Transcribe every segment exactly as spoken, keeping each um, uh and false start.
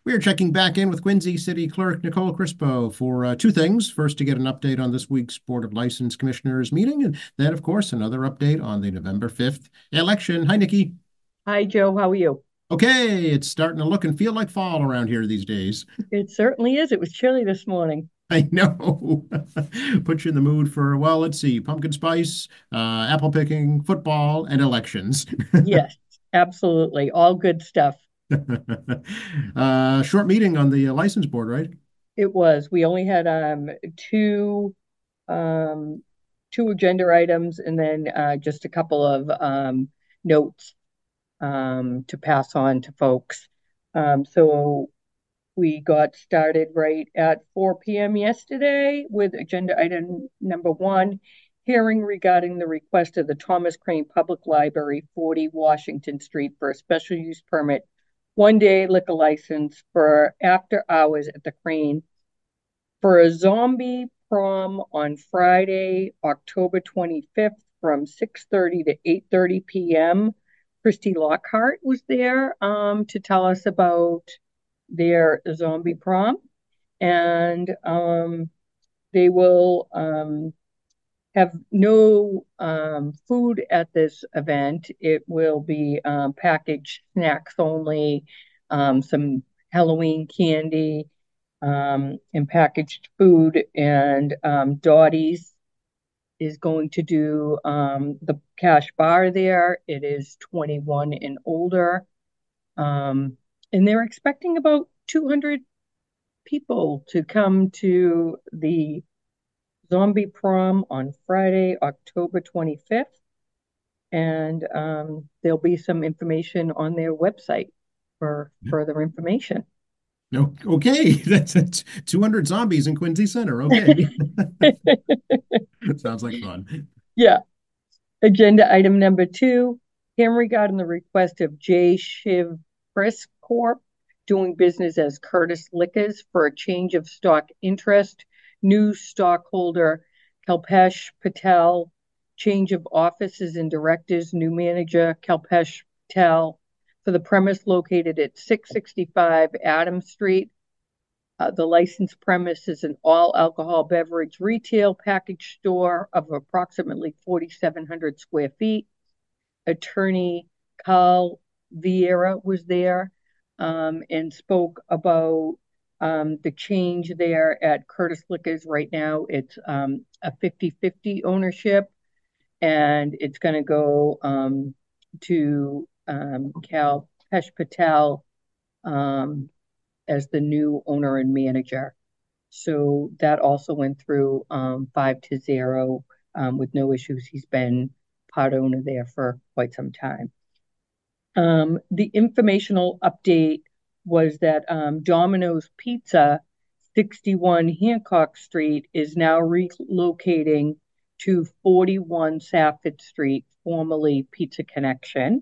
We are checking back in with Quincy City Clerk Nicole Crispo for uh, two things. First, to get an update on this week's Board of License Commissioners meeting, and then, of course, another update on the November fifth election. Hi, Nikki. Hi, Joe. How are you? Okay, it's starting to look and feel like fall around here these days. It certainly is. It was chilly this morning. I know. Put you in the mood for, well, let's see, pumpkin spice, uh, apple picking, football, and elections. Yes, absolutely. All good stuff. uh, short meeting on the uh, license board, right? It was. We only had um two um two agenda items and then uh just a couple of um notes um to pass on to folks. Um so we got started right at four p m yesterday with agenda item number one, hearing regarding the request of the Thomas Crane Public Library, forty Washington Street, for a special use permit, one day liquor license for after hours at the Crane for a zombie prom on Friday, October twenty-fifth from six thirty to eight thirty p m. Christy Lockhart was there um, to tell us about their zombie prom, and um, they will um, have no um, food at this event. It will be um, packaged snacks only, um, some Halloween candy, um, and packaged food. And um, Dottie's is going to do um, the cash bar there. It is twenty-one and older. Um, and they're expecting about two hundred people to come to the zombie prom on Friday, October twenty-fifth. And um, there'll be some information on their website for further information. No, okay, that's, that's two hundred zombies in Quincy Center. Okay. Sounds like fun. Yeah. Agenda item number two, hearing regarding the request of J. Shiv Frisk Corp doing business as Curtis Liquors for a change of stock interest, new stockholder Kalpesh Patel, change of offices and directors, new manager Kalpesh Patel, for the premise located at six sixty-five Adams Street. Uh, the licensed premise is an all alcohol beverage retail package store of approximately forty-seven hundred square feet. Attorney Carl Vieira was there um, and spoke about um, the change there at Curtis Liquors. Right now, it's um, a fifty fifty ownership, and it's going to go um, to um, Cal Pesh Patel um, as the new owner and manager. So that also went through um, five to zero um, with no issues. He's been part owner there for quite some time. Um, the informational update was that um, Domino's Pizza, sixty-one Hancock Street, is now relocating to forty-one Safford Street, formerly Pizza Connection.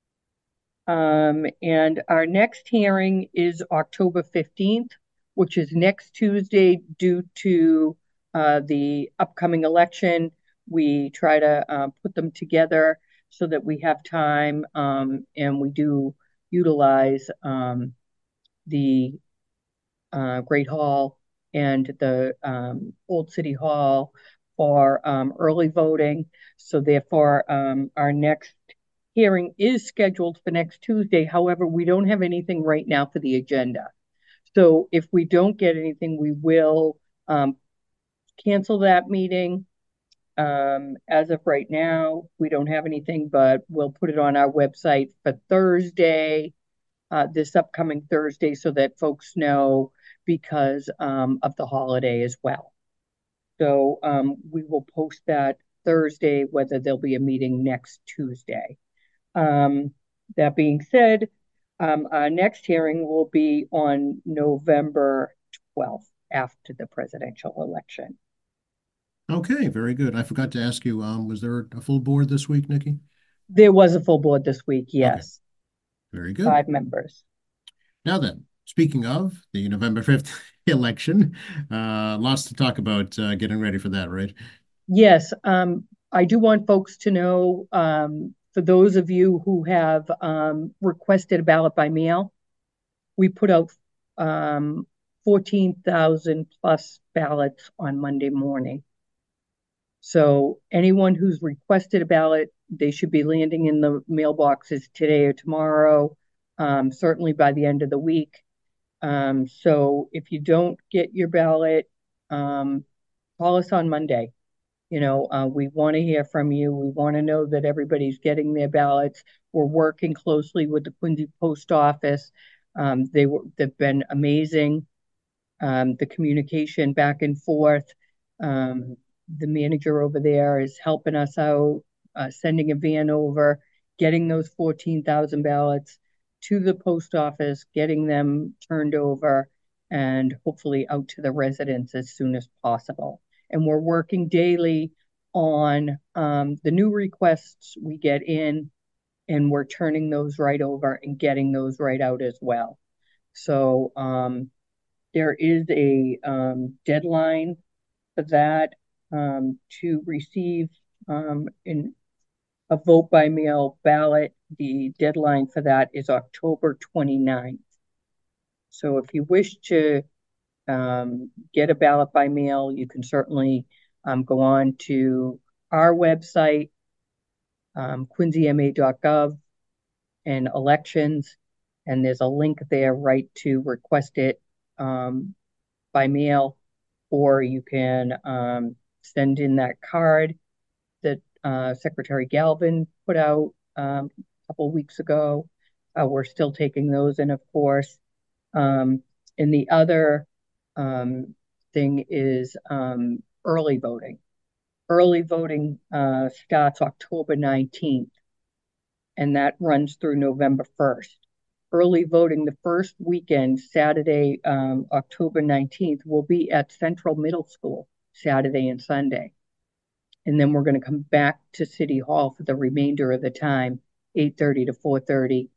Um, and our next hearing is October fifteenth, which is next Tuesday due to uh, the upcoming election. We try to uh, put them together so that we have time, um, and we do utilize um, the uh, Great Hall and the um, Old City Hall for um, early voting. So therefore, um, our next hearing is scheduled for next Tuesday. However, we don't have anything right now for the agenda. So if we don't get anything, we will um, cancel that meeting. Um, as of right now, we don't have anything, but we'll put it on our website for Thursday, uh, this upcoming Thursday, so that folks know because um, of the holiday as well. So um, we will post that Thursday, whether there'll be a meeting next Tuesday. Um, that being said, um, our next hearing will be on November twelfth after the presidential election. Okay, very good. I forgot to ask you, um, was there a full board this week, Nikki? There was a full board this week, Okay, yes, very good. five members. Now then, speaking of the November fifth election, uh, lots to talk about uh, getting ready for that, right? Yes, um, I do want folks to know, um, for those of you who have um, requested a ballot by mail, we put out um, fourteen thousand plus ballots on Monday morning. So anyone who's requested a ballot, they should be landing in the mailboxes today or tomorrow, um, certainly by the end of the week. Um, so if you don't get your ballot, um, call us on Monday. You know, uh, we want to hear from you. We want to know that everybody's getting their ballots. We're working closely with the Quincy Post Office. Um, they were, they've been amazing. Um, the communication back and forth. Um, the manager over there is helping us out, uh, sending a van over, getting those fourteen thousand ballots to the post office, getting them turned over, and hopefully out to the residents as soon as possible. And we're working daily on um, the new requests we get in, and we're turning those right over and getting those right out as well. So um, there is a um, deadline for that um, to receive um, in a vote by mail ballot. The deadline for that is October twenty-ninth. So if you wish to um, get a ballot by mail, you can certainly um, go on to our website, um, quincy m a dot gov, and elections, and there's a link there right to request it um, by mail, or you can um, send in that card that uh, Secretary Galvin put out um, a couple weeks ago. Uh, we're still taking those in, of course. Um, and the other um, thing is um, early voting. Early voting uh, starts October nineteenth, and that runs through November first. Early voting the first weekend, Saturday, um, October nineteenth, will be at Central Middle School, Saturday and Sunday. And then we're going to come back to City Hall for the remainder of the time, eight thirty to four thirty.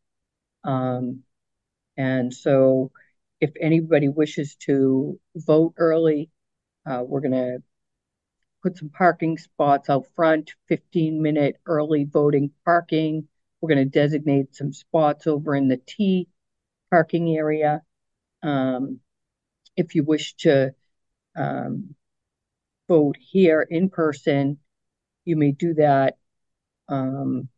Um, and so if anybody wishes to vote early, uh, we're going to put some parking spots out front, fifteen minute early voting parking. We're going to designate some spots over in the T parking area. Um, if you wish to um, vote here in person, you may do that um,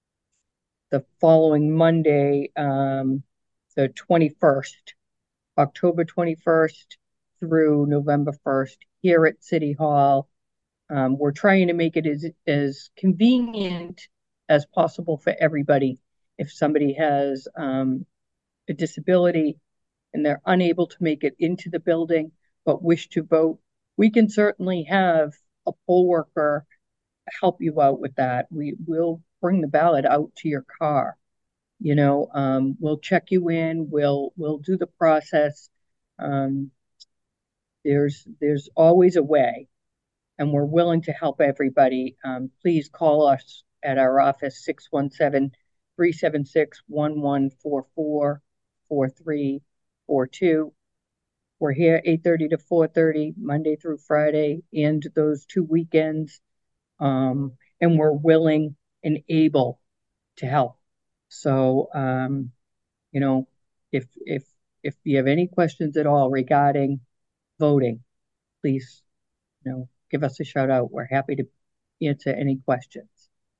the following Monday, um, the twenty-first, October twenty-first through November first here at City Hall. Um, we're trying to make it as, as convenient as possible for everybody. If somebody has um, a disability and they're unable to make it into the building but wish to vote, we can certainly have a poll worker help you out with that. We will bring the ballot out to your car. You know, um, we'll check you in. We'll we'll do the process. Um, there's there's always a way, and we're willing to help everybody. Um, please call us at our office, six one seven, three seven six, one one four four, four three four two. We're here eight thirty to four thirty, Monday through Friday, and those two weekends. Um, and we're willing and able to help. So, um, you know, if if if you have any questions at all regarding voting, please, you know, give us a shout out. We're happy to answer any questions.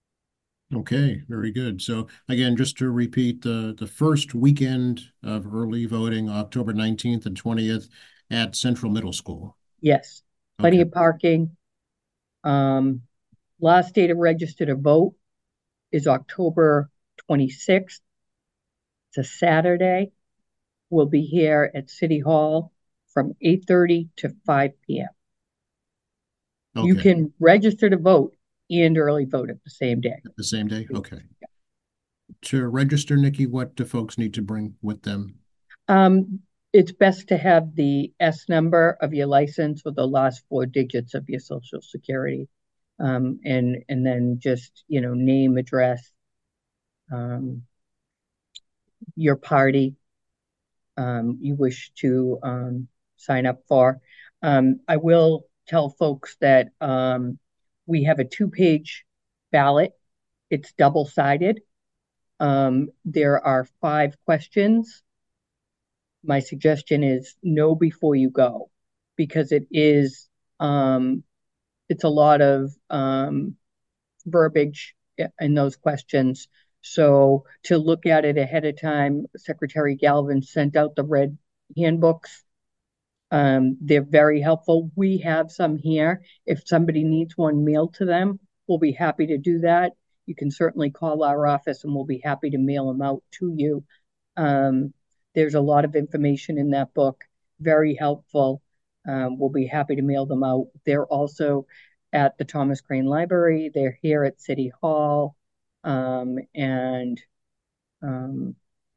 Okay, very good. So again, just to repeat, the the first weekend of early voting, October nineteenth and twentieth at Central Middle School. Yes, plenty Okay. of parking. Um, last day to register to vote is October twenty-sixth. It's a Saturday. We'll be here at City Hall from eight thirty to five p m You Okay. can register to vote and early vote at the same day. The same day? Okay. To register, Nikki, what do folks need to bring with them? Um, it's best to have the S number of your license or the last four digits of your social security. Um, and and then just, you know, name, address, um, your party um, you wish to um, sign up for. Um, I will tell folks that um, we have a two-page ballot. It's double-sided. Um, there are five questions. my suggestion is know before you go, because it is, um, it's a lot of um, verbiage in those questions. So to look at it ahead of time, Secretary Galvin sent out the red handbooks. Um, they're very helpful. We have some here. If somebody needs one mailed to them, we'll be happy to do that. You can certainly call our office and we'll be happy to mail them out to you. Um, there's a lot of information in that book, very helpful. Um, we'll be happy to mail them out. They're also at the Thomas Crane Library. They're here at City Hall. Um, and um,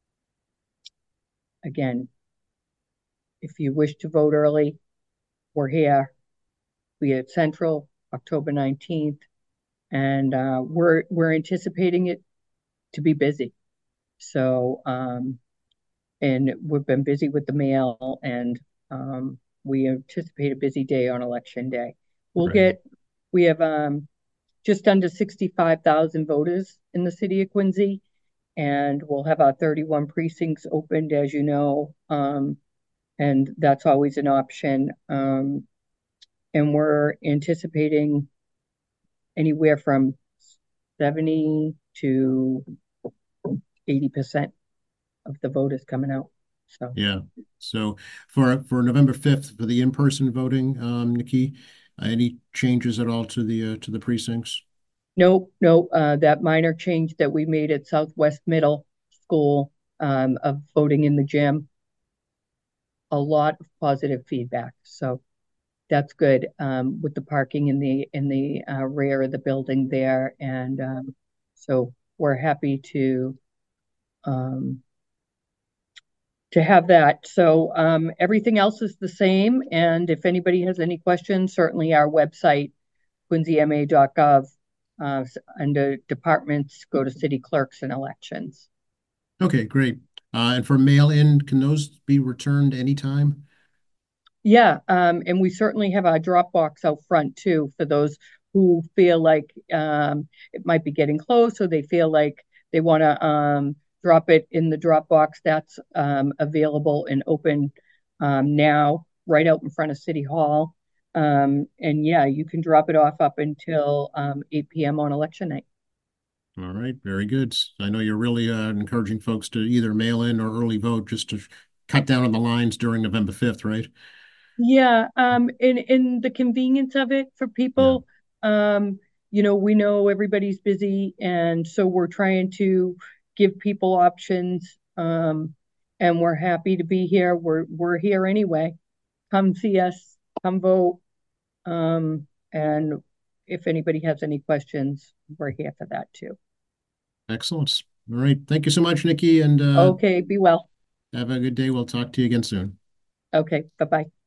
again, if you wish to vote early, we're here. We at Central, October nineteenth, and uh, we're we're anticipating it to be busy. So, um, and we've been busy with the mail, and um, we anticipate a busy day on election day. We'll Right. get, we have um, just under sixty-five thousand voters in the city of Quincy, and we'll have our thirty-one precincts opened, as you know, um, and that's always an option. Um, and we're anticipating anywhere from seventy to eighty percent of the voters coming out. So Yeah. So for for November fifth for the in-person voting, um, Nikki, uh, any changes at all to the uh, to the precincts? no, no, uh, that minor change that we made at Southwest Middle School um, of voting in the gym, a lot of positive feedback. So that's good um, with the parking in the in the uh, rear of the building there, and um, so we're happy to um, to have that. So um, everything else is the same. And if anybody has any questions, certainly our website, quincy m a dot gov, uh, under departments, go to city clerks and elections. Okay, great. Uh, and for mail-in, can those be returned anytime? Yeah, um, and we certainly have our Dropbox out front too for those who feel like um, it might be getting close, or they feel like they want to um, drop it in the Dropbox. That's um, available and open um, now, right out in front of City Hall. Um, and yeah, you can drop it off up until um, eight p m on election night. All right, very good. I know you're really uh, encouraging folks to either mail in or early vote just to cut down on the lines during November fifth, right? Yeah, um, in in the convenience of it for Yeah. people, um, you know, we know everybody's busy, and so we're trying to give people options. Um, and we're happy to be here. We're we're here anyway. Come see us, come vote. Um, and if anybody has any questions, we're here for that too. Excellent. All right. Thank you so much, Nikki, and uh, Okay, be well. have a good day. We'll talk to you again soon. Okay, bye-bye.